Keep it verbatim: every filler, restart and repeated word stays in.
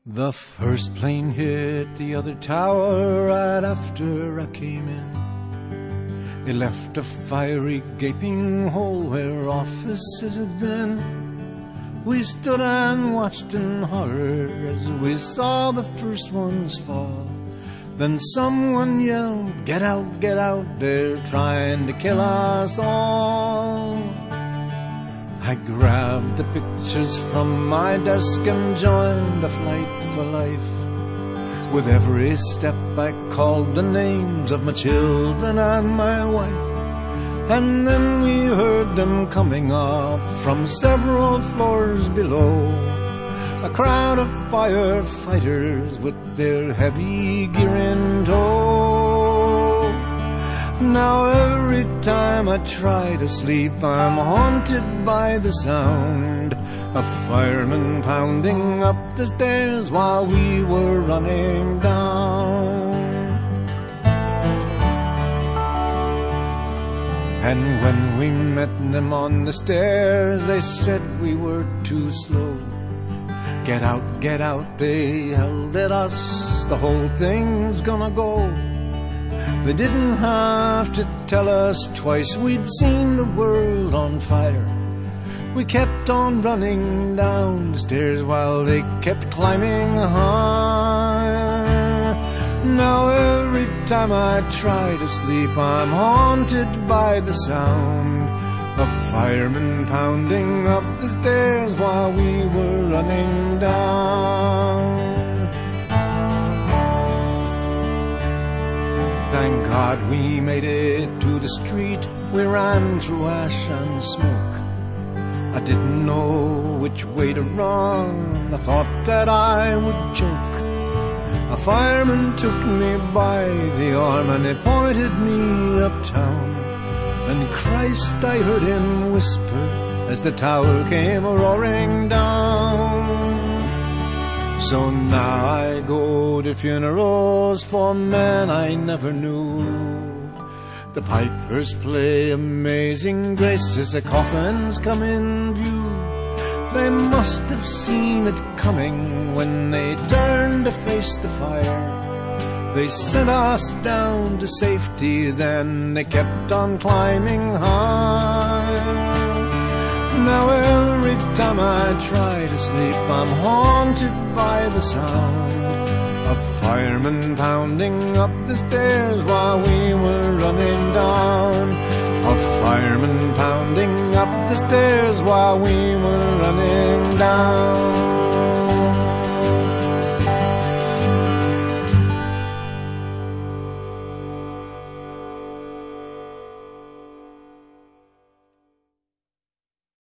The first plane hit the other tower right after I came in. It left a fiery gaping hole where offices had been. We stood and watched in horror as we saw the first ones fall. Then someone yelled, "Get out, get out, they're trying to kill us all." I grabbed the pictures from my desk and joined a flight for life. With every step I called the names of my children and my wife. And then we heard them coming up from several floors below. A crowd of firefighters with their heavy gear in tow. Now every time I try to sleep, I'm haunted by the sound of firemen pounding up the stairs while we were running down. And when we met them on the stairs, they said we were too slow. "Get out, get out," they yelled at us, "the whole thing's gonna go." They didn't have to tell us twice, we'd seen the world on fire. We kept on running down the stairs while they kept climbing higher. Now every time I try to sleep, I'm haunted by the sound of firemen pounding up the stairs while we were running down. Thank God we made it to the street. We ran through ash and smoke. I didn't know which way to run. I thought that I would choke. A fireman took me by the arm and he pointed me uptown. And Christ, I heard him whisper as the tower came roaring down. So now I go to funerals for men I never knew. The pipers play Amazing Grace as the coffins come in view. They must have seen it coming when they turned to face the fire. They sent us down to safety, then they kept on climbing high. Now every time I try to sleep, I'm haunted by the sound of firemen pounding up the stairs while we were running down. Of firemen pounding up the stairs while we were running down.